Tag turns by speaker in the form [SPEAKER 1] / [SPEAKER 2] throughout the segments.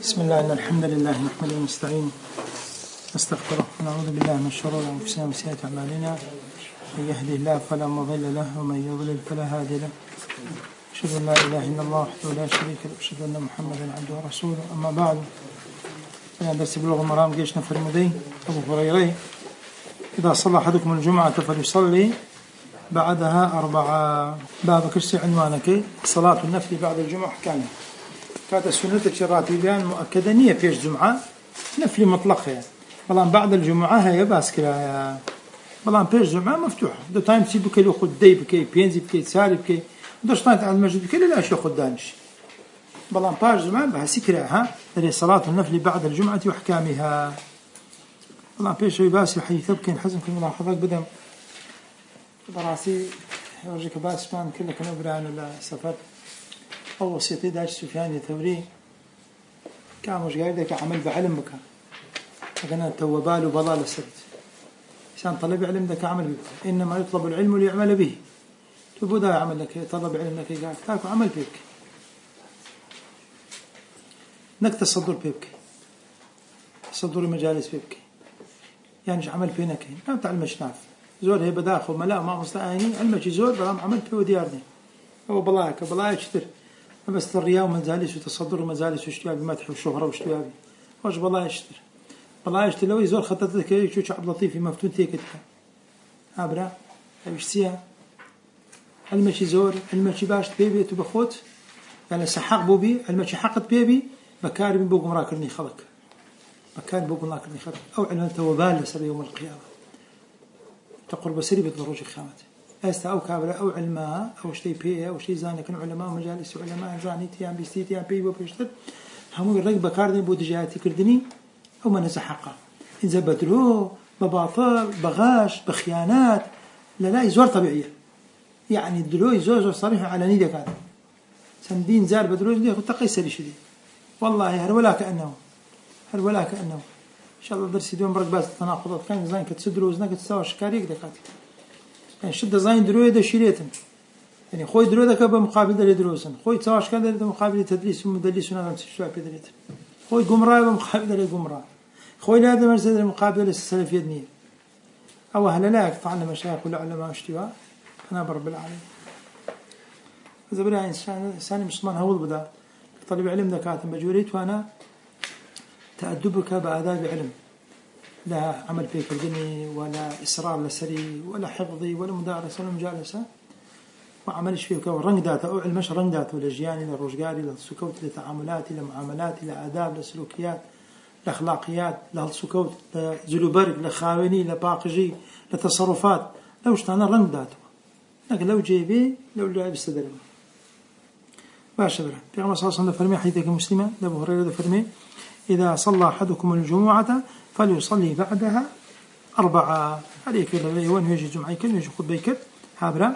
[SPEAKER 1] بسم الله إن الحمد لله نحمده ونستعينه نستغفره ونعوذ بالله من شرور أنفسنا وسيئات أعمالنا من يهده الله فلا مضل له ومن يضلل فلا هادي له أشهد أن لا إله إلا الله وحده لا شريك له وأشهد أن محمدا عبده ورسوله أما بعد فإن درس بلوغ المرام جيشنا في المدين أبو هريرة إذا صلى أحدكم الجمعة فليصلي بعدها 4 باب كرسي عنوانك صلاة النفل بعد الجمعة أحكامها كانت سنة الراتبان مؤكدة نية فيش جمعة نفل مطلقة بلان بعد الجمعة هي باسكرا بلان فيش جمعة مفتوحة دو تايم تسيب بكي لو خدي بكي بينزي بكي تساري بكي دوش طانت على المسجد بكي لا شو خدانش بلان باش جمعة بهسكرها اللي صلاة النفل بعد الجمعة وأحكامها بلان فيش باسي حيث بكي نحزم في ملاحظات بدم براسي يورجيك باسمان كله كانوا بران السفر أو وسيطي داش سفيان الثوري كان مش قاعد ذاك عمل بعلم بك لكن التوبال وبضال السبت عشان طلب علم ذاك عمل بك إنما يطلب العلم ليعمل به تبدا يعمل لك طلب علم لك قاعد تاكل عمل بك نكت الصدور بك صدور المجالس بك يعني عمل فينك ما تعلمش ناف زور هي بداخل ملا ما مستعيني علمك زور بلا عمل في وديارني هو بلاك يشتر بس الرياء ومجالس وتصدر ومجالس واشتياب بمدح وشهرة واشتيابي واش بلا يشتر لو يزور خطتك يشوش عبد لطيف مفتون تيكتها عبرا ايش سيها علمك زور علمك باش بيبي تبخوت يعني سحق بوبي علمك حقت بيبي بكار من بوق مراكرني خلق بكار بوق مراكرني خلق او علم توبال لسر يوم القيامة تقرب بسري بتضروج خامته أست أو كابرة أو علماء أو شيء بيه أو شيء زاني كانوا علماء مجالس علماء زاني تيام بيستي تيام بيه وبيشتر هم الرجل بكاردين بودجاتي كردني أو ما نزحقه إذا بدرو بباطل بغاش بخيانات لا يزور طبيعية يعني دلو يزور صريح على نيدة كان سندين زار بدرو دي تقي سري شديد والله هر ولا كأنه إن شاء الله درس يدوم برك باز التناقضات كان زين كتسدرو وزنك تساوي شكاريك دكاتي يعني شدة زين دروي ده شيريتن يعني خوي دروي ده كبا مقابل ده دروسن خوي تساوش كان ده مقابل تدريس ومدلس ونعم شوية بدريت خوي قمراء ومقابل ده قمراء خوي لا ده مرسل المقابل السلف يدني أو هلا لا يقطعنا مشايخ ولا علماء اشتواء أنا برب العالمين إذا برا إنسان مسلمان هول بدا طالب علم ده كاتم بجوريت وأنا تأدبك بآداب علم لا عمل في كردني ولا إصرار لسري ولا حفظي ولا مدارسة ولا مجالسة ما عملش فيه كور رنج داتا أو علمش رنج داتا لجياني للرجالي للسكوت لتعاملاتي لمعاملاتي لآداب لسلوكيات لأخلاقيات للسكوت لزلوبرق لخاوني لباقجي لتصرفات لو اشتانا رنج داتا لكن لو جيبي لو لعب استدرم باشا برا في غمس صلى فرمي حيثك مسلمة لأبو هريرة فرمي إذا صلى أحدكم الجمعة فليصلي بعدها 4 عليك اللي وين يجي جمعة كل يجي خد بيكر هابرا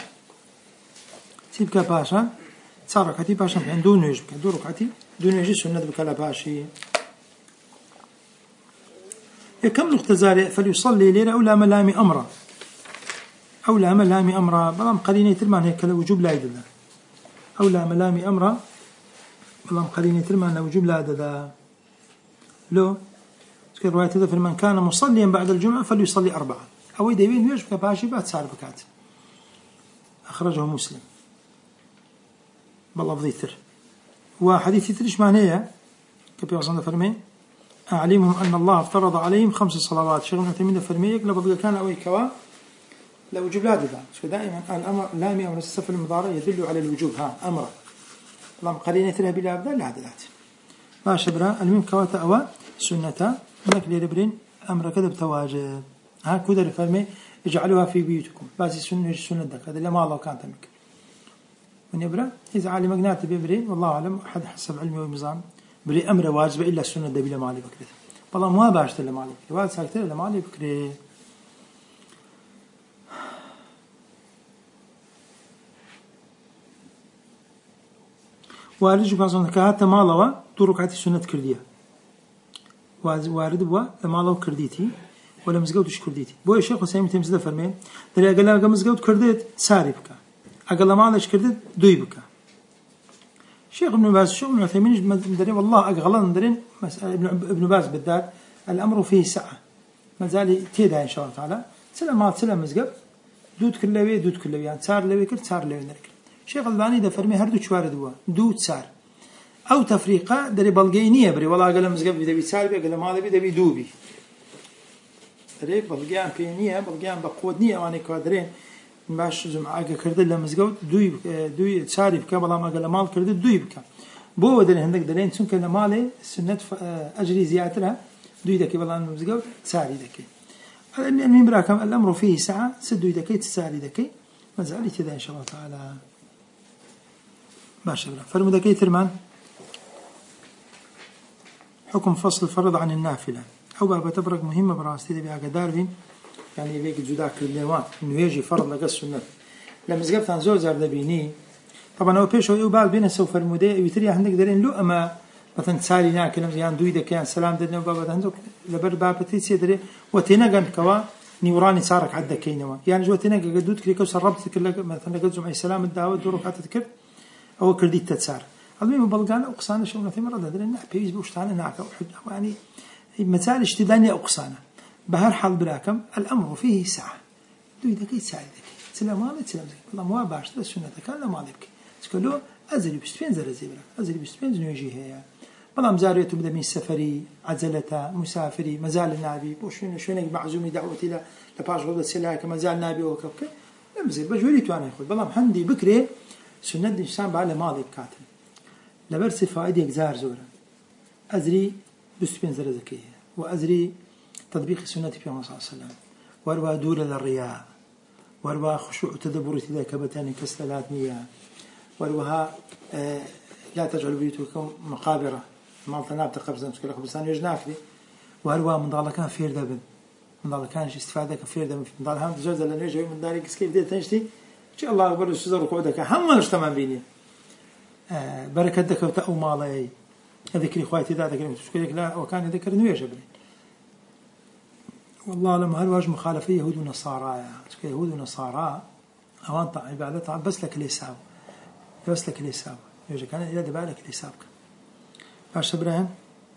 [SPEAKER 1] سيبك باشا صار ركعتي باشا عند دون يجبك دون ركعتي دون يجي سنة بكلا باشي كم نقطة زارع فليصلي ليلة أولى ملامي أمرا بلام قليني تلمان هيك وجوب لا يدلا أولى ملامي أمرا بلام قليني تلمان وجوب لا يدلا لو في رواية هذا في من كان مصليا بعد الجمعة فليصلي 4 أو إذا يبين يجبك باشي بعد سعر بكات أخرجه مسلم بالله بضيثر وحديث يترش معناه كبير صلى فرمي أعلمهم أن الله افترض عليهم 5 صلوات شغلنا تمين فرمي يقلب كان أو كوا لا وجوب لا دفع دائما الأمر لامي أمر السفر المضارع يدل على الوجوب أمر اللهم قرينة تلها بلا أبدا لا دلات ما شبرا المهم كواتا أو سنة لك ليربرين أمر كذا بتواجد ها كذا الفرمي اجعلوها في بيوتكم بس السنة دك هذا اللي ما الله كان تمك من يبرا إذا علم مجنات بيبرين والله أعلم أحد حسب علمي ومزام بري أمر واجب إلا السنة ده بلا مالي بكرة والله ما باشت إلا مالي بكرة واجب ساكت إلا مالي بكرة وارجو كان كهات مالوا طرق عتي سنة كردية وارد بوا لما لو كرديتي ولا مزجوتش كرديتي بو الشيخ حسين تمزده فرمين دري اقل مزجوت كرديت ساري بك اقل ما عندش كرديت دوي بك شيخ ابن باز شو ابن عثيمين مدري والله أغلط مدرين مسألة ابن باز بالذات الأمر فيه سعة ما زال تيدا إن شاء الله تعالى سلام مزقب دود كلوي يعني صار لوي كل صار لوي نركل شيخ الباني ده فرمي هردو شوار دوا دود صار أو تفريقة دري بلقينية بري والله قال مزقب بدي بيصار بي قال ما هذا بدي بيدوبي دري بلقيان بينية بلقيان بقودنية واني كادرين باش جمعة كرد له مزقود دوي صاري بك والله ما قال مال كرد دوي بك بو دري عندك درين سون كان مالي سنة أجري زيادتها دوي دكي والله مزقود صاري دكي المهم براكم الأمر فيه ساعة سدوي دكي تساري دكي ما زال كذا إن شاء الله تعالى باشا فرمدكي ترمان حكم فصل الفرض عن النافلة أو بقى تفرق مهمة براستي بها قدارين يعني ليك جداك الليوان إنه يجي فرض لقى السنة لما زقبت عن زوج زار دبيني طبعا هو بيش هو بعد بين سوف المدة يتري عندك درين لو أما مثلا تسالي ناكلم زيان دويدة كان سلام درنا وبابا عندك لبر باب تيسي دري وتناقن كوا نيوراني صارك عدة كينوا يعني جو تناقن قدود كلي كوس ربط كلا مثلا قد زمعي سلام الدعوة دورك حتى تذكر أو كرديت تتسار المهم بلقانا أقصانا شو مثلا مرة درين نحبيز بوشتانا ناكا يعني مثال اشتداني أقصانا بهر حال براكم الأمر فيه ساعة دويدة كي تساعدك سلام عليك سلام زي والله ما باش السنة كان لا مالك تقولوا أزلي بستفين زي براك أزلي بستفين نيجي هي والله مزاريته بدأ من سفري عزلته مسافري مازال النبي شو معزومي دعوتي له لباش غدا سلاك مازال النبي وكبك لمزل بجوريتو أنا ياخذ والله محمدي بكري سنة الإنسان بعلى مالك كاتب لبرس فائدة زار زورا أزري بستفين زكية وأزري تطبيق السنة في محمد صلى الله عليه وسلم وأروى دور للرياء وأروى خشوع تدبر ذاك بتاني كسلات مياه وأروها لا تجعلوا بيوتكم مقابر مالتا نابتا قبزا مسكلا قبزان يجناك لي وأروى من ضال كان فير دبن من ضال كانش استفادة كفير دبن من ضال هم تجوز لأنه يجي من داري كيف بديت تنشتي إن شاء الله أكبر الشزر وقعدك هم نجتمع بيني بركتك وتأو مالي ذكري خواتي ذا ذكري متشكلك لا وكان ذكر إنه يجبني والله لما هالواج مخالفة يهود ونصارى يهود ونصارى أوانطع عبادتها بس لك الحساب بس لك الحساب يجي كان إذا دبالك الحسابك باش إبراهيم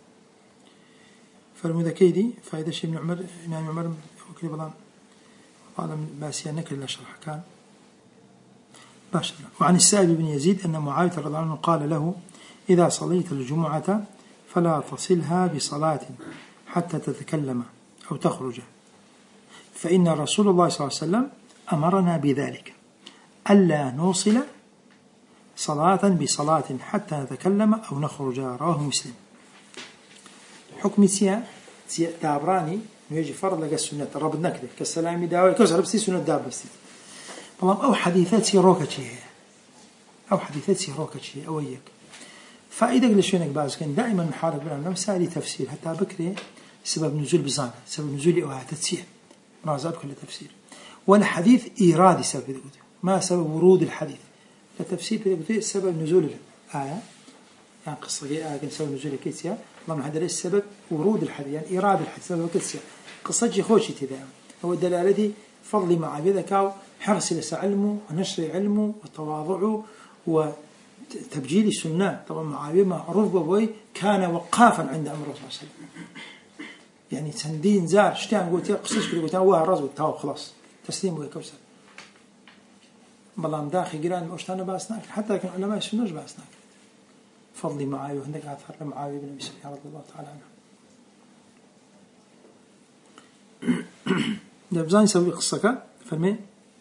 [SPEAKER 1] فالمذكيدي فإذا شيء من عمر إمام عمر وكذا بلان قال باسيا نكر إلا شرح كان باش وعن السائب بن يزيد أن معاوية رضي الله عنه قال له إذا صليت الجمعة فلا تصلها بصلاة حتى تتكلم أو تخرج فإن رسول الله صلى الله عليه وسلم أمرنا بذلك ألا نوصل صلاة بصلاة حتى نتكلم أو نخرج رواه مسلم حكم سيا دابراني يجي فرض لك السنة رب نكده كالسلام داوي كوسر بسي سنة داب بسي والله أو حديثات سيروكتشي أو حديثات سيروكتشي أو يك فائدة لشينك بازكن دائما نحارب بنا مسائل تفسير حتى بكري سبب نزول بزانة سبب نزول أو تتسير منازعات كل تفسير والحديث إيرادي سبب ما سبب ورود الحديث التفسير سبب نزول الآية يعني قصة آية كان سبب نزول كيسيا الله محدد السبب ورود الحديث يعني إيراد الحديث سبب كيسيا قصة جي خوشي تذا هو الدلالة فضل مع بذكاو حرص لس علمه ونشر علمه وتواضعه وتبجيل السنة طبعا معاوية معروف بوي كان وقافا عند أمر الله صلى الله عليه وسلم يعني سندين زار شتان قلت قصص كده قلت هو الرز والتاو خلاص تسليم ويكوسر بلام داخل جيران واشتانا باسناك حتى كان علماء السنة باسناك فضلي معاوية وعندك آثار لمعاوية بن أبي سفيان رضي الله تعالى عنه ده بزاني يسوي قصة فرمي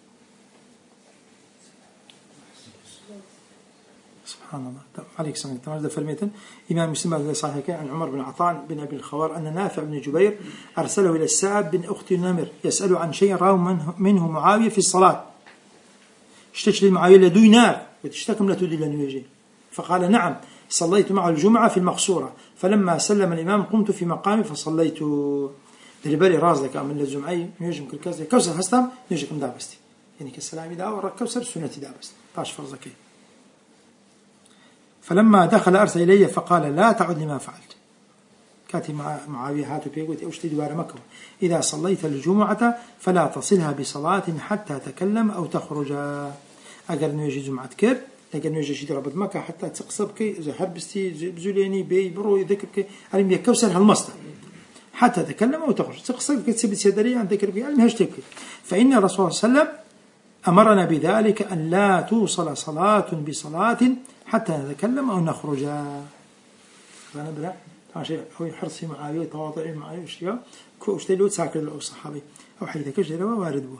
[SPEAKER 1] سبحان الله عليك سمعت تمام فرميتن إمام مسلم هذا صحيح عن عمر بن عطاء بن أبي الخوار أن نافع بن جبير أرسله إلى السائب بن أخت نمر يسأل عن شيء راه منه معاوية في الصلاة اشتكى معاوية لدوي نار وتشتكم لا تدي لن يجي فقال نعم صليت مع الجمعة في المقصورة فلما سلم الإمام قمت في مقامي فصليت دربالي رازلك من الجمعي يجم كل كوسر هستم يجيكم دابستي يعني كالسلام دا ورا كوسر سنة دابست باش فرزكي فلما دخل أرسل إلي فقال لا تعد لما فعلت كاتي معاوية هاتو بيقول أشتي دوار مكة إذا صليت الجمعة فلا تصلها بصلاة حتى تكلم أو تخرج أجر نيجي جمعة كر لكن نوجه ربط مكة حتى تقصب كي إذا هربستي بزوليني بي برو يذكر كي علم يكوسر هالمصدر حتى تكلم أو تخرج تقصب كي تسبت سيدري عن ذكر كي علم هشتكي. فإن الرسول صلى الله عليه وسلم أمرنا بذلك أن لا توصل صلاة بصلاة حتى نتكلم أو نخرج. أنا برا عشان هو حرصي معاوية تواضعي معاوية وشيء كوشتلو ساكر له الصحابي أو حيث كشدوا وارد بوا.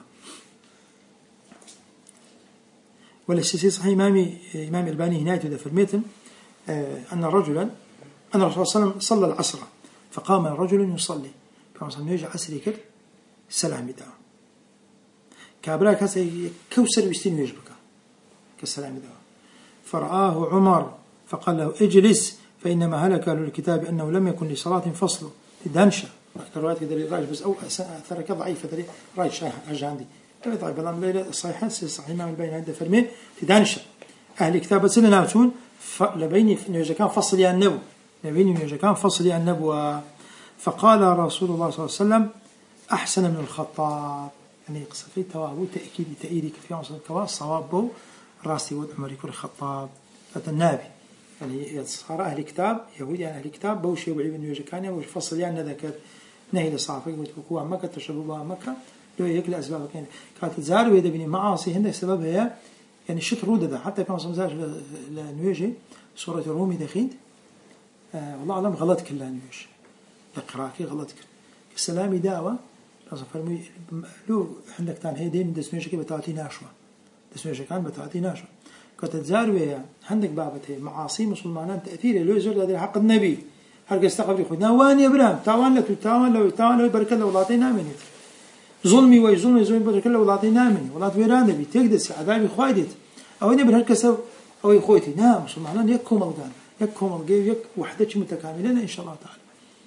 [SPEAKER 1] ولا الشيء صحيح إمام الباني هنا يتودى في المتن أن رجلا أن الرسول صلى الله عليه وسلم صلى العصر فقام رجل يصلي فقام يجي عصري كر السلام بدأ كابرا كاسي كوسر ويستين ويجبك كالسلام بدأ فرآه عمر فقال له اجلس فإنما هلك أهل الكتاب أنه لم يكن لصلاة فصل تدانشا الروايات كذا راج بس أو أثر كضعيفة ذري راج شاه عندي طيب بلام ليلة الصحيحة صحيح إمام البين عند فرمين تدانشا أهل الكتاب سنة ناتون لبيني إنه إذا كان فصل يا النبو لبيني إنه إذا كان فصل يا النبو. فقال رسول الله صلى الله عليه وسلم أحسن من الخطاب يعني قصفي توابو تأكيد في عصر الكواس صوابه راسي والعمر يكون الخطاب النبي يعني صار أهل كتاب يهودي يعني أهل كتاب بوشي وعيب إنه إذا كان وش فصل يعني ذكر نهي لصافي وتكوها مكة تشربها مكة لو يكل أسباب كانت تزار ويدا بني معاصي هنا السبب هي يعني شت رودة ده حتى كان صمزاج لنويجي سورة الرومي دخيل والله أعلم غلط كلها نويج إقراكي غلط كل السلامي دعوة لازم فرمي لو عندك تان هي دين دسنويجي كي بتعطي ناشوا دسنويجي كان بتعطي ناشوا كانت تزار ويا عندك بابته معاصي مسلمان تأثير لو يزور هذا حق النبي هرجع استقبل خدنا وان يا برام تاوان لو بركة الله ولاطينا مني ظلمي ويظلمي بركة الله ولاطينا مني ولات ويران نبي تقدس عذابي خايدت أو نبي هالكسب أو يخويتي نعم مسلمان يكهم الجان يكهم الجيب يك وحدة متكاملين إن شاء الله تعالى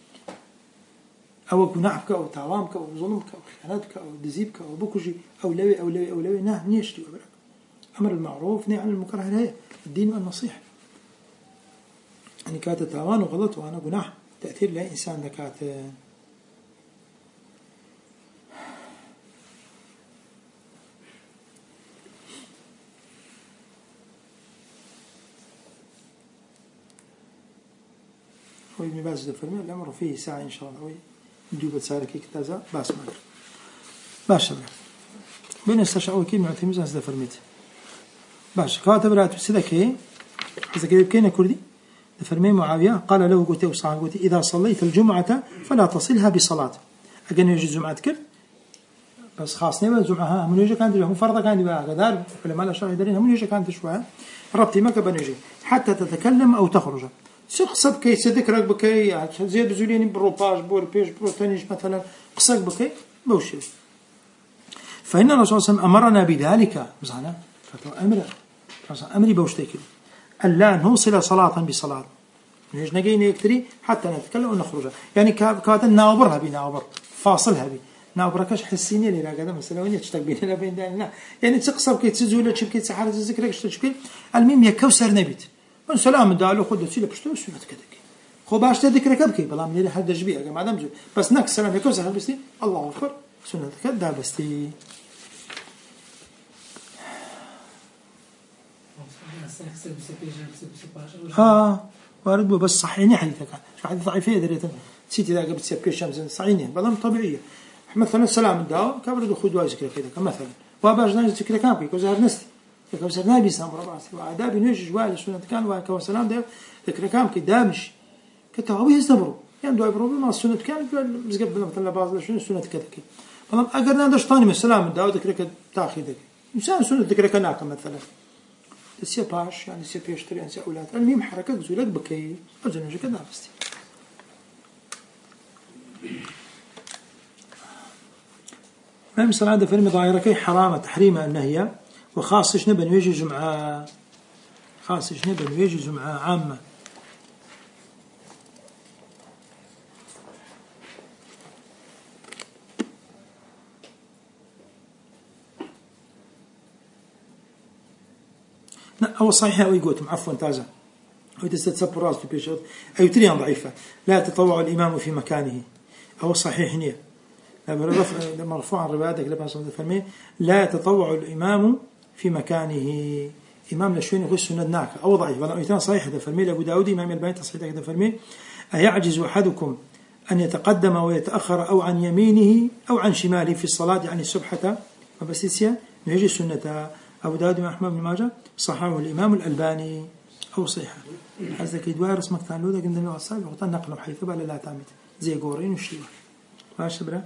[SPEAKER 1] أو جناحك أو تعوامك أو ظلمك أو خيانتك أو دزيبك أو بكوجي أو لوي نعم نيشتي وبرك أمر المعروف نهي عن المنكر هي الدين والنصيحة يعني كانت تاوان وغلط وأنا جناح تأثير لا إنسان ذكات هو ابن باز الفرمي الأمر فيه ساعة إن شاء الله نجيب تساركي كتازا باس ماكر باش بين استشعوا كي معتمز أنس فرميت باش كاتب رات سدكي إذا كذا كينا كردي فرمي معاوية قال له قلت وصاحب قلت إذا صليت الجمعة فلا تصلها بصلاة أجن يجي الجمعة كل بس خاصني بالجمعة من يجي كانت هم فرض كان يبقى قدار فلما لا شرع يدرين هم يجي كانت شوية ربطي ما كبر يجي حتى تتكلم أو تخرج سقصب كي سذكرك بكي زي بزولين بروباج بور بيج بروتينيش مثلا قصك بكي بوشي. فإن الرسول صلى الله عليه وسلم أمرنا بذلك مزعنا أمري بوشتكل ألا نوصل صلاة بصلاة نيجي نجي يكتري حتى نتكلم ونخرج يعني كاد ناوبرها بناوبر فاصلها بي ناوبركش حسيني لي راجع مثلا وين تشتاق بيننا بين دانا يعني تقصب كي تزول تشبكي تسحر ذكرك تشبكي المهم يكوسر نبيت من سلام دالو خد تسيله بشتو سنة كذا خو باش تذكرك ابكي بلا من حد جبيه ما دام بس نك سلام يكوسر هلبستي الله اكبر سنة كذا بستي وارد بس صحيني حديثك حديث ضعيفية دريت نسيت إذا قبل سيبكي الشمس صحيني بلام طبيعية مثلا السلام الداو كبرد خد واجك كذا مثلا واباش ناس ذكر كامبي كوزار نستي كوزار نبي سام ربعسي وعذاب نيجي جوال سنة كان وكوسلام ده ذكر كامبي دامش كتاوي يستمروا يعني دو يبرو ما السنة كان مزقبل مثلا بعض شنو سنة كذا كي بلام أقدر نادش ثاني من السلام الداو ذكرك تاخذك إنسان سنة ذكرك ناك مثلا السيباش يعني سيبيشتري يعني سأولاد المهم حركة زولك بكي أجل نجي كذا بستي ما مثل هذا فيلم ظاهركي حرامة تحريم النهي وخاصة نبن يجي جمعة خاصة نبن يجي جمعة عامة أو صحيحة أو يقول عفوا تازة أو تستتصبر راس بيشوط أو تريان ضعيفة لا تطوع الإمام في مكانه أو صحيح نية مرفوع الروايات لما صلى فرمي لا يتطوع الإمام في مكانه إمام لشوين يقول سنة ناك أو ضعيف ولا أيتان صحيح هذا فرمي أبو داود إمام الباني تصحيح هذا فرمي أيعجز أحدكم أن يتقدم ويتأخر أو عن يمينه أو عن شماله في الصلاة يعني السبحة وبسيسيا نهج سنة أبو داود إمام أحمد بن ماجه صححه الإمام الألباني أو صحيح هذا كيدوار اسمك تعلو ده قدام الصحابة وقتنا نقله حيث بقى لا تعمد زي قورين وشيوه ماشي برا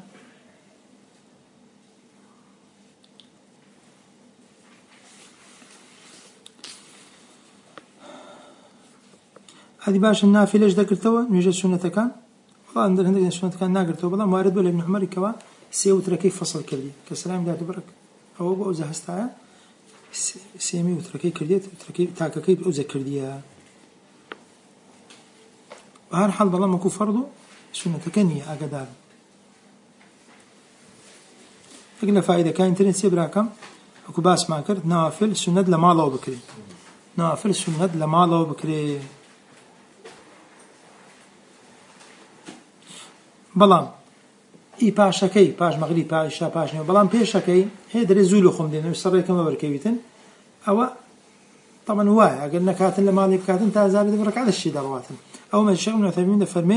[SPEAKER 1] هذه باش النافلة إيش ذكرتوا نيجي السنة كان والله عندنا هندك السنة كان ناقرتوا والله موارد ولا ابن عمر كوا سيوتر كيف فصل كردي كسلام ده تبرك أو بقى زهستها سيمي وتركي كردي تركي تاك كيف أوزا كرديها وهر حال بالله ما كو فرضه سنة كنية أقدار أقل فائدة كان إنترنت سيبراكم أكو باس ما كرت نوافل سنة لما الله بكري نوافل سنة لما الله بكري بلام ای پاشەکەی پاش مەغریب پاش شا پاش نێو بەڵام پێشەکەی هەیە دەرێ زوو لە خۆم دێنێ سەرێکەمە بەرکەویتن ئەوە طبعا وایە ئەگەر نەکاتن لە ماڵی بکاتن تا زار ڕکعات الشی دەڕواتن ئەو مەشێخ ابن عثيمين دەفەرمێ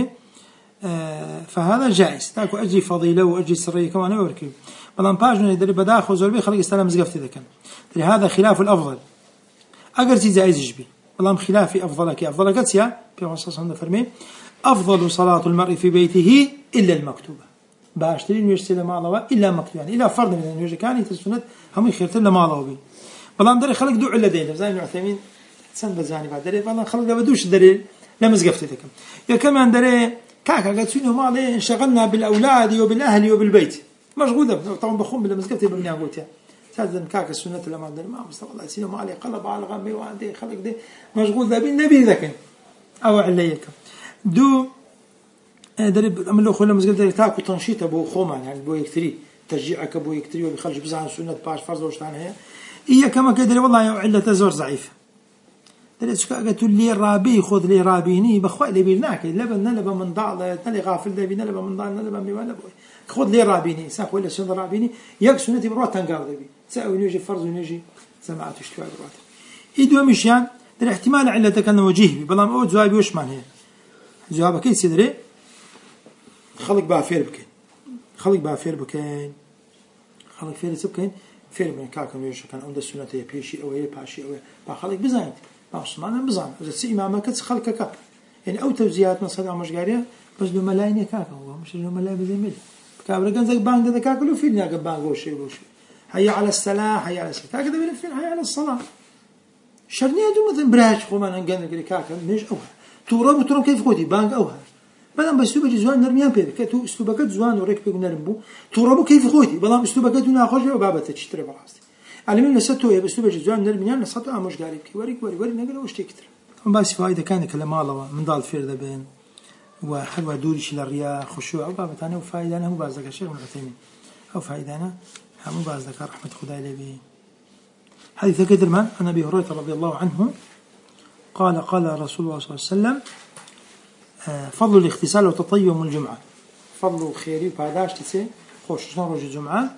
[SPEAKER 1] فهذا جائز تاكو أجي فضيلة وأجي سرية كمان أوركي بلان باجنا يدري بداخل وزربي خلق استلام مزقفتي ذكر هذا خلاف الأفضل أجر جائز يجبي بلان خلافي أفضلك أفضلك يا في وصص عند فرمي أفضل صلاة المرء في بيته إلا المكتوبة باشترين ويشتري ما الله إلا مكتوب يعني إلا فرض من الوجه كان يتسنت هم يخيرتن لما الله بي بلان دري خلق دو إلا دين زين عثيمين سن بزاني بعد دري بلان خلق بدوش دري لمزقفتي ذكر يا كمان دري كاكا قالت شنو مالي انشغلنا بالأولاد وبالأهل وبالبيت مشغولة طبعا بخون بالمزقفتي بمني أقولتها هذا كاكا السنة لما دري ما مستوى الله يسينه مالي قلب على غمي وعندي خلق دي مشغول ذا بالنبي ذكر أو عليك دو درب أملو خلنا مزقل تاكو تنشيط أبو خومان يعني أبو يكتري تشجيعك أبو يكتري وبيخرج بزعن سنة باش فرض وشتان هي إيا كما كدري والله علة زور ضعيفة دريت شكا قلت لي رابي خذ لي رابيني بخوي لي بيناك لبن من ضال تلي غافل لي بين لبن من ضال لبن بيوان خذ لي رابيني ساق ولا سنة رابيني ياك سنتي بروات تنقال بي ساوي نيجي فرض ونيجي سمعت اشتوى بروات يدو مشيان در احتمال علتك أنه وجيه بلام أو جوابي وش معناه جوابك كي سيدري خلق بافير بكين خلق بافير بكين خلق فير سبكين فير من كاكم يوش كان عند السنة هي بيشي أو هي باشي أو بخلق بزايد بعثمان بزان إذا سي إمامك خلق كاك يعني أو توزيعات مثلا مشجارية بس لو ملايين كاك هو مش لو ملايين بزميل كابر كان زي بانك ده كاك لو فين يا بانك وشي وشي هيا على السلاح هيا على السلاح كذا بين فين هيا على الصلاة شرنيه دو مثلا براش خمان هنجان كذا كاك مش أوها تورا كيف قودي بانك أوها بدن بسلوبك زوان نرميان بيدك تو اسلوبك زوان وريك بيقول نرمبو تورا كيف قودي بدن اسلوبك دو ناخذ وبابته تشتري براستي علمين لساتو يا بسلوبك زوان نرميان لساتو مش قارب كي وريك نقول وش تكتر بس فائدة كان كلام الله من ضال فير بين وحلوة دوريش للرياء خشوع وبابت أنا وفائدة أنا مو بازدك الشيخ ابن عثيمين أو فائدة أنا مو بازدك رحمة خداي لبي حديث كدر من عن أبي هريرة رضي الله عنه قال رسول الله صلى الله عليه وسلم فضل الاغتسال وتطيب الجمعة فضل خيري وبعداش تسي خوش نروج الجمعة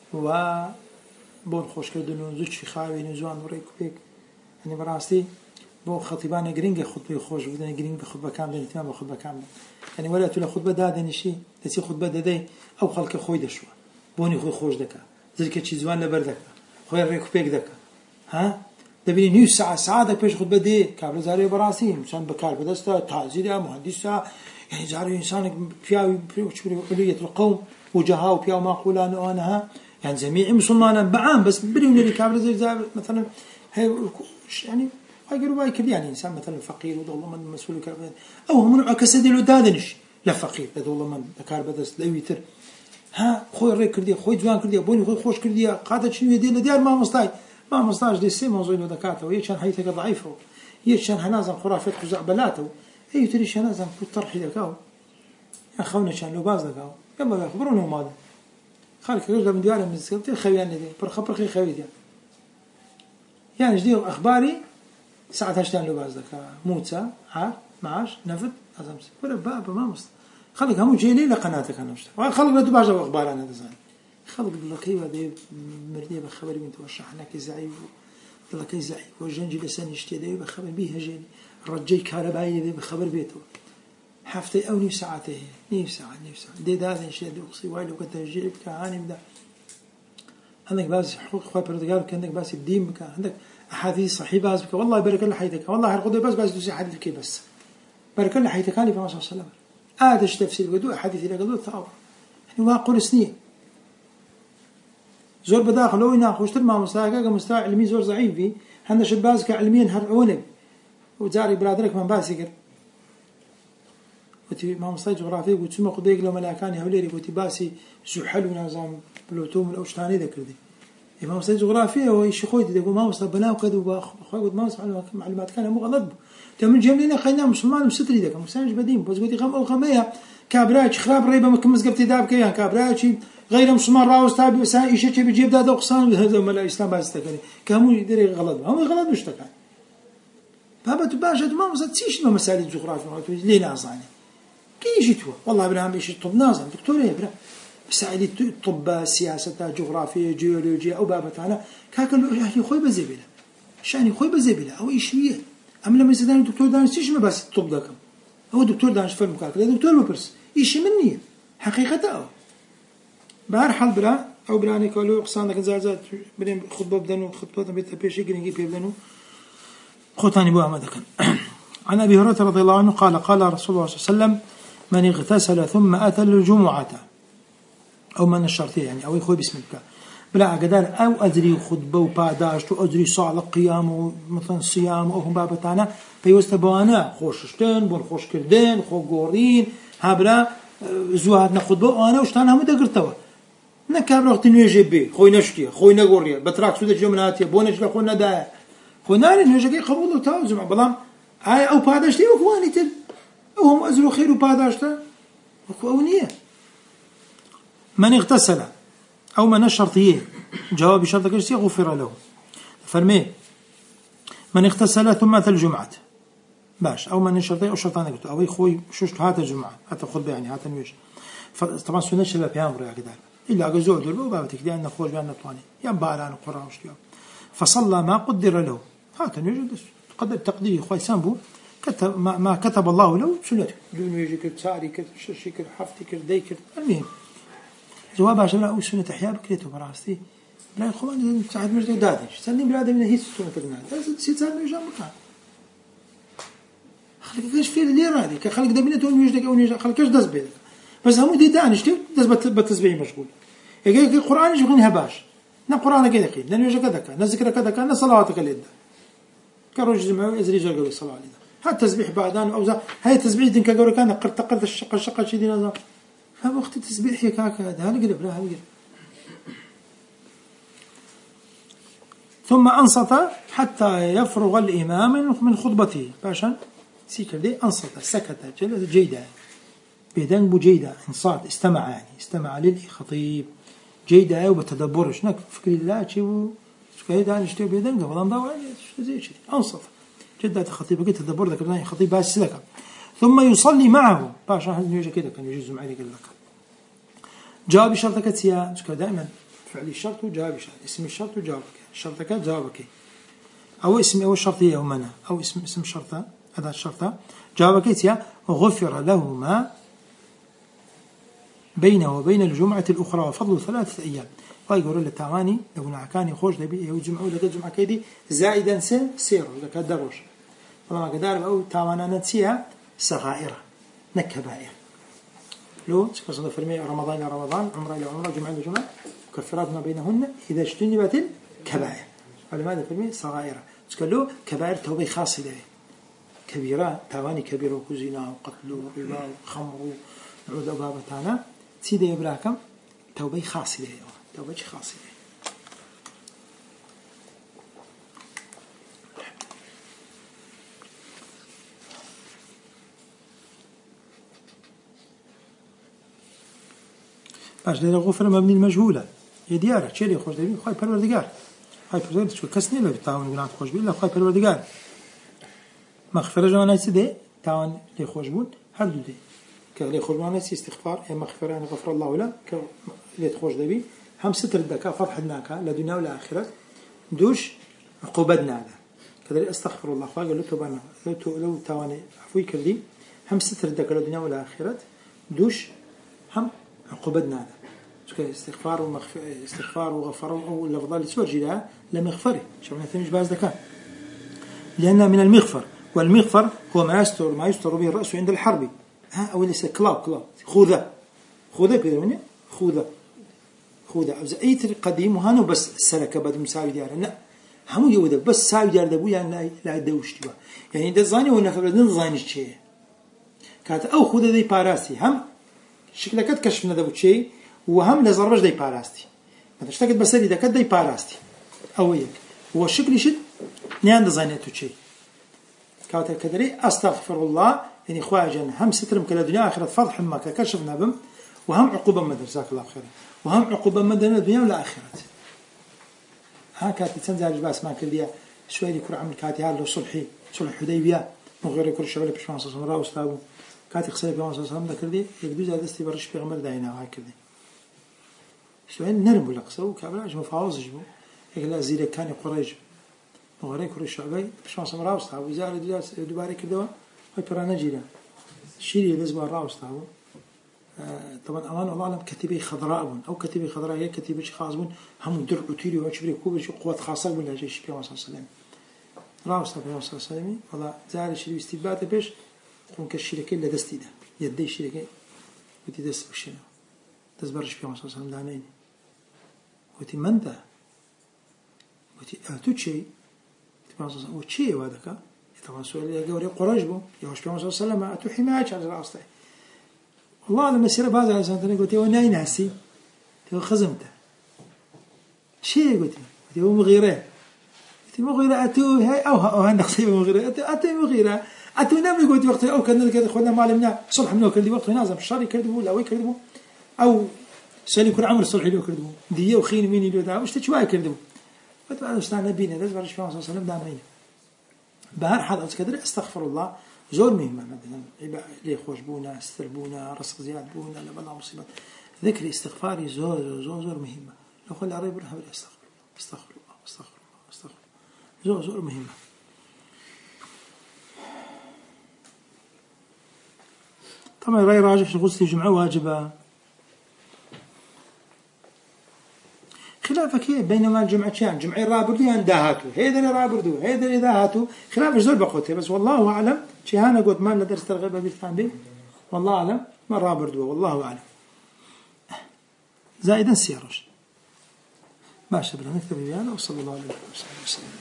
[SPEAKER 1] وبون خوش كردنو زوج خاوي نزوان وريك بيك يعني براستي بو خطيبان جرينج خطبة خوش بدنا جرينج بخطبة كاملة اهتمام بخطبة كاملة يعني ولا تلا خطبة دادني شيء تسي خطبة دادي أو خلك خوي دشوا بوني خوي خوش دكا ذلك شيء زوان لبردك خوي ريك بيك دكا ها دبيني نيو ساعة بيش خطبة دي كابل زاري براسي إنسان بكار بدسته تعزيرة مهندسة يعني زاري إنسان فيها علية القوم وجهاء وفيها معقولان وأنها يعني جميع مسلمانا بعام بس بدون اللي كابل زي مثلا هي يعني أقول واي كذي يعني إنسان مثلا فقير وضل من مسؤول كابل أو هم نوع كسد له دادنش لا فقير لدول من بكار بدس لا يتر ها خوي ريك كردي خوي جوان كردي بوني خوي خوش كردي قادة شنو يدير لديار ما مستعد ما مصداش دي سي موضوع دكاتره ويشان حيثك ضعيفه يشان هنازم خرافات خزعبلاته اي تري شنازم في الطرح دكاو يا خونا شان لو باز دكاو كما يخبرونه ماذا خالك يرجع من دياره من السكرتير خويان دي برخي خوي دي يعني جديد اخباري ساعه هشتان لو باز دكا موتى عار معاش نفد لازم ولا بابا ما مست خليك هم جيلي لقناتك انا مش خليك لا تباجا اخبار انا زين خلق بالله كيف هذا مرني بخبري من توشحنا كزعيف دڵەکەی زعیف و ژەنجی لەسەر شتێ دەوێت بە خەبەر بیهێژێنی ڕەجەی کارەبایی دەوێت بە خەبەر بێتەوە هەفتەی ئەو نیو سەعاتە هەیە نیو سەعات دێ دادەنیشێ دوو قسەی وای لەو کە تەژیر بکە هانی بدا هەندێک باسی حقوقی خوا پەروەردگار بکە هەندێک باسی دین بکە هەندێک ئەحادیث صحیح باز بکە والله بەرەکەت لە حەیتەکە والله هەر خودی بەس باسی دووسی حەدیث بکەی بەس بەرەکەت لە حەیتەکانی پێغەمبەر صلی الله علیه و سلم ئادەش تەفسیر بکە دوو ئەحادیث لەگەڵ دوو تەواو يعني وا قرس نییە زۆر بەداخەوەی ناخۆشتر مامۆستاکە کە مستوى علمی زۆر ضعیف بی هەندێشت باز کە علمیان هەر ئەوە نەبی و جاری برادرێکمان باسی کرد وتی مامۆستای جوغرافی گوت چوومە خودێک لە مەلایەکانی هەولێری گوتی باسی زوحەل و نازانم پلوتۆ و ئەو شتانەی دەکردی مامۆستای جوغرافی ئەوە ئیشی خۆی دەگوت مامۆستا بەناو کەد و بەخۆی گوت مامۆستا معلوماتەکان هەموو غەڵەت بوو تە من جێم لێ نەخەینا مسلمانم ستری دەکەم مسلمانش بەدین بۆز گوتی خەم ئەو خەمەیە کابراایکی خراپ ڕێ بە مزگەوتی دا بکە یان کابراایکی غیر مسلمان ڕاوەستا بێسا ئیشەکێ بەجێبدا دە قسان هەذا مەلا ئیسلام باس دەکەنی کە هەمووی دەرێ غەڵەت بوو هەمووی غەڵەت شتەکان بابەت باشە مامۆستا چیش بە مەسالی جوغرافی لێ نازانێ كيجي تو والله برام بيش الطب نازم دكتور برا مسائل الطب سياسة جغرافية جيولوجيا أو بابتانا كاكل يعني خوي بزبلة شاني خوي بزبلة أو إيشوية أما لما يصير دكتور دانش تيجي ما بس الطب دكم هو دكتور دانش فيلم كاكل دكتور ببرس إيش مني حقيقة أو بهر حال برا أو براني كلو قصان لك زارزات برين خطبة بدنو خطبة بيت بيش يجري بيبدنو خوتاني بو أحمد كان عن أبي هريرة رضي الله عنه قال قال رسول الله صلى الله عليه وسلم من اغتسل ثم أتى الجمعة أو من الشرطية يعني أو يخوي بسم الله بلا قدر أو أدري خطبة وبعداشت وأدري صعب قيام ومثلا صيام أو هم بابتانا فيوستبوانا خوششتين بون خوش كردين خو قورين هابرا زوهاتنا خطبة وأنا وشتانا هم دقرتوا نكاب وقت نيجي بي خوي نشتي خوي نقوريا بتراك سودة جمناتي بونج لخونا دا خونا نيجي قبول وتاوز مع بلام أو بعداشتي وكواني تل وهم أزروا خير وباداشته وكونية من اغتسل أو من الشرطية جواب شرطك ايش غفر له فرمي من اغتسل ثم أتى الجمعة باش أو من الشرطية أو شرطان قلت أو خوي شوشت هات الجمعة هات الخطبة يعني هات نويش طبعا سنة شباب يامر يا كدار إلا جزود له بابتك لأن خوش بأن نطواني يا باران القرآن وشتيا فصلى ما قدر له هات نويش قدر تقدير خوي سامبو كتب ما كتب الله له سنته دون يجي كرت ساري كرت ششي كرت حفتي كرت دي كرت المهم جواب عشان أو سنة أحياء بكريته براستي لا يخوان ساعد مرجع دادش سنين بلادي من هي سنة تقنعه لازم تصير سنة يجي مكان خلك كاش في اللي رادي كخلك دبنا تون يجدك أو يجي خلك كاش دز بيدك بس هم دي دانش تي دز بتسبيح مشغول يجي القرآن يجي غني هباش نا قرآن كذا كذا لأنه يجي كذا كذا نذكر كذا كذا صلواتك اللي كروج جماعة إزري جرجوا الصلاة عليه هذا تسبيح بعدان أو هاي تسبيح دين كجوري كان قرت الشقة شيء دين هذا فهم وقت التسبيح يكاك هذا هالقلب لا هالقلب ثم أنصت حتى يفرغ الإمام من خطبته باشا سيكر دي أنصت سكت جيدا بيدان بجيدا انصات استمع يعني استمع للخطيب جيدا وبتدبرش نك فكري لا شيء كيدا نشتي بيدان قبل ضاوع زي شيء أنصت جدا خطيب قلت تدبر ذاك الثاني خطيب باس لك ثم يصلي معه باشا هل يجي كذا كان يجوز معي يقول لك جواب شرطك تيا دائما فعل الشرط وجواب الشرط اسم الشرط وجوابك شرطك جوابك أو اسم أو شرطية أو منع أو اسم شرطة هذا الشرطة جوابك تيا غفر له ما بينه وبين الجمعة الأخرى وفضل 3 أيام ويقول للتعواني لو نعكاني خوش دبي يو جمعة ولا جمعة كيدي زائدا سير لك الدروش والله ما قدر أو تعوانا نتسيها صغائر نكبائر لو تقصد فرمي رمضان إلى رمضان عمره إلى عمره جمعة إلى جمعة كفرات ما بينهن إذا اجتنبت الكبائر ولماذا فرمي صغائر تقول كبائر توبة خاصة له كبيرة تعواني كبيرة وكزنا وقتل وربا وخمر وعود أبابتانا تسيدي إبراكم توبة خاصة له توبة خاصة له باش لأن غفر مبني المجهولة هي ديارة شيء اللي خوش دبي خاي پروردگار هاي پروردگار شو كسني له تعاون بينات خوش بي لا خاي پروردگار مغفرة جوانا سيدي تعاون لي خوش بون هر دو دي كلي خوش جوانا سي استغفار يا مغفرة أنا غفر الله ولا كلي خوش دبي هم ستر دكا فرح الناكا لدنيا والآخرة دوش عقوبتنا هذا كذا استغفر الله قال له توبانا لو تواني عفوي كردي هم ستر ذكر الدنيا والآخرة دوش هم عقوبتنا هذا استغفار وغفر أو الأفضل سورجي لها لم يغفره شو معنى ثمش باز ذكاء لأنها من المغفر والمغفر هو ما يستر به الرأس عند الحرب أو ليس كلاب خوذة كذا خوذة أو زيت قديم وهانو بس سلك بعد مساوي دياره لا همو يوده بس ساوي ديار دبو يعني لا يدوش تبا يعني ده زاني ونفر بدن زاني شيء كانت أو خوذة ذي باراستي هم شكلك كشفنا دبو شيء وهم لزربش ذي باراستي ما تشتكت بس إذا كده ذي باراستي أو يك هو الشكل شد نيان زانيته شيء كانت كدري أستغفر الله يعني خواجن هم سترم كلا دنيا آخرة فضح ما كشفنا بهم وهم عقوبة مدر جزاك الله خير وهم عقوبة مدر الدنيا والآخرة ها كانت تنزل الجباس ما كل شوي يكون عمل كاتي هذا صلح حديبية مغير يكون الشباب بشمان صلى الله عليه وسلم كاتي خسر بشمان صلى الله عليه وسلم ذكر دي يدوز هذا استبرش في غمر داينا هكذا شوي نرم ولا قصو كابلاج مفاوض جبو يقول زيد كان قريش مغير يكون الشباب بشمان صلى الله عليه وسلم وزار دباري كده هاي برانا جيران شيري لازم الراوستاو طبعا أمان الله أعلم كتيبة خضراء بون أو كتيبة خضراء هي كتيبة خاص بون هم درع وتيري وشبري كوبر شو قوات خاصة ولا جيش في الله صلى الله عليه وسلم راوستاو في الله صلى الله عليه وسلم والله زار شيري استبادة بيش تكون كالشركة اللي دستي ده يدي الشركة وتي دست بشنا تزبرش في الله صلى الله عليه وسلم دانين وتي من ده وتي أتو شيء تبى الله وشيء وهذا طبعا سؤال يقول قريش بو يهوش في الله صلى الله عليه وسلم أتو حماية على الأصل والله لما سير بعض على سنتين قلت له ناي ناسي تو خزمته شيء قلت له مغيرة أتو هاي أو هنقصي مغيرة أتو مغيرة أتو نام قلت وقت أو كنا كذا خلنا مالنا صلح منه كل دي وقت نازم الشر يكذبوا لا ويكذبوا أو سأل يكون عمر الصلح اللي يكذبوا ديه وخين مين اللي ده وش تشوي يكذبوا فتبع استعنا بينا لازم برش في الله صلى الله عليه وسلم دامين بهر حد أذكر استغفر الله زور مهمة مثلا ليه خوش بونا استر بونا رزق زياد بونا لا بلا مصيبة ذكر استغفاري زور مهمة لو خلي عربي برها بلا استغفر الله زور مهمة طبعا رأي راجح في غسل الجمعة واجبة خلافك بينما الجمعتين جمعين رابردو يندهاتو هيدا اللي رابردو هيدا اللي داهاتو خلاف زول بقوتي بس والله أعلم شهانا قلت ما ندرس ترغيبها بالفهم به والله أعلم ما رابردو والله أعلم زائدا سيارش باشا بلا نكتب بيانا وصلى الله عليه وسلم